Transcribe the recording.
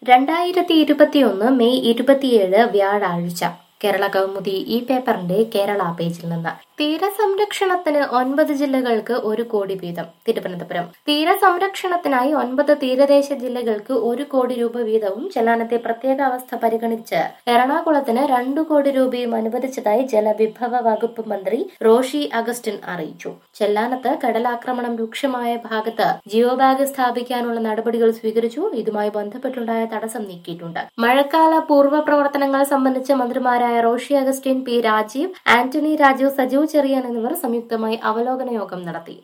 May 27 വ്യാഴാഴ്ച കേരള കൗമുദി ഈ പേപ്പറിന്റെ കേരള പേജിൽ നിന്ന് തീരസംരക്ഷണത്തിന് 9 ജില്ലകൾക്ക് 1 കോടി വീതം. തിരുവനന്തപുരം തീരസംരക്ഷണത്തിനായി 9 തീരദേശ ജില്ലകൾക്ക് 1 കോടി രൂപ വീതവും ചെല്ലാനത്തെ പ്രത്യേക അവസ്ഥ പരിഗണിച്ച് എറണാകുളത്തിന് 2 കോടി രൂപയും അനുവദിച്ചതായി ജലവിഭവ വകുപ്പ് മന്ത്രി റോഷി അഗസ്റ്റിൻ അറിയിച്ചു. ചെല്ലാനത്ത് കടലാക്രമണം രൂക്ഷമായ ഭാഗത്ത് ജിയോ ബാഗ് സ്ഥാപിക്കാനുള്ള നടപടികൾ സ്വീകരിച്ചു. ഇതുമായി ബന്ധപ്പെട്ടുണ്ടായ തടസ്സം നീക്കിയിട്ടുണ്ട്. മഴക്കാല പൂർവ്വ പ്രവർത്തനങ്ങൾ സംബന്ധിച്ച് മന്ത്രിമാരായ റോഷി അഗസ്റ്റിൻ, പി രാജീവ്, ആന്റണി രാജു, സജു ചെറിയാൻ എന്നിവർ സംയുക്തമായി അവലോകന യോഗം നടത്തി.